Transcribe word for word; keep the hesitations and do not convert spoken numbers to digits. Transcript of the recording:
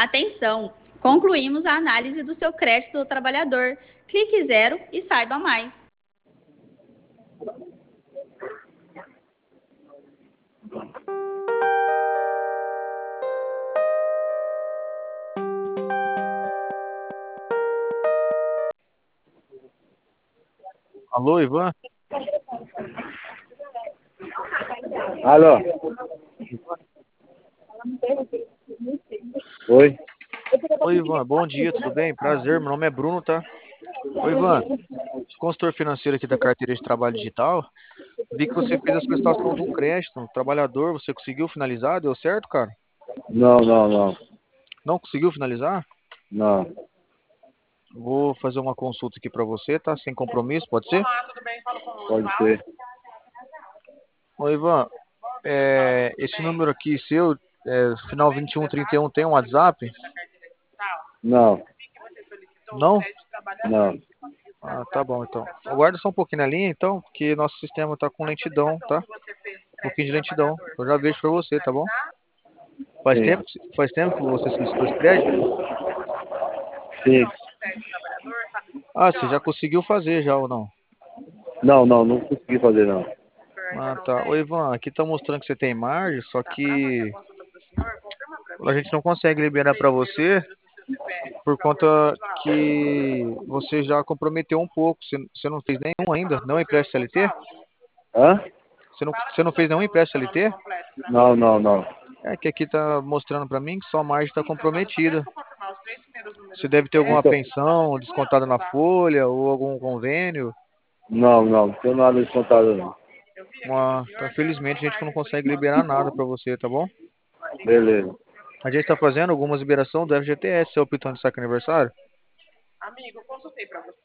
Atenção! Concluímos a análise do seu crédito do trabalhador. Clique zero e saiba mais. Alô, Ivan? Alô? Oi? Oi, Ivan, bom dia, tudo bem? Prazer, meu nome é Bruno, tá? Oi, Ivan, sou consultor financeiro aqui da carteira de trabalho digital. Vi que você fez a solicitação de um crédito, um trabalhador, você conseguiu finalizar? Deu certo, cara? Não, não, não. Não conseguiu finalizar? Não. Vou fazer uma consulta aqui pra você, tá? Sem compromisso, pode ser? Pode ser. Oi, Ivan, é, esse número aqui seu, é, final vinte e um trinta e um, tem um WhatsApp? Não, Não? não. Ah, tá bom, então. Aguarda só um pouquinho na linha, então, porque nosso sistema tá com lentidão, tá? Um pouquinho de lentidão. Eu já vejo pra você, tá bom? Faz Sim, tempo, faz tempo que você solicitou esse crédito? sim. Ah, você já conseguiu fazer já ou não? Não, não, não consegui fazer, não. Ah, tá. Ô, Ivan, aqui tá mostrando que você tem margem, só que a gente não consegue liberar pra você por conta que você já comprometeu um pouco. Você, você não fez nenhum ainda? Não é empréstimo C L T? Hã? Você não, você não fez nenhum empréstimo C L T? Não, não, não. É que aqui tá mostrando pra mim que sua margem está comprometida. Você deve ter alguma Então, pensão descontada na folha ou algum convênio. não, não, não tenho nada descontado, não. Uma... Então, infelizmente, a gente não consegue liberar nada pra você, tá bom? Beleza. A gente tá fazendo algumas liberação do F G T S, seu pitão de saque aniversário.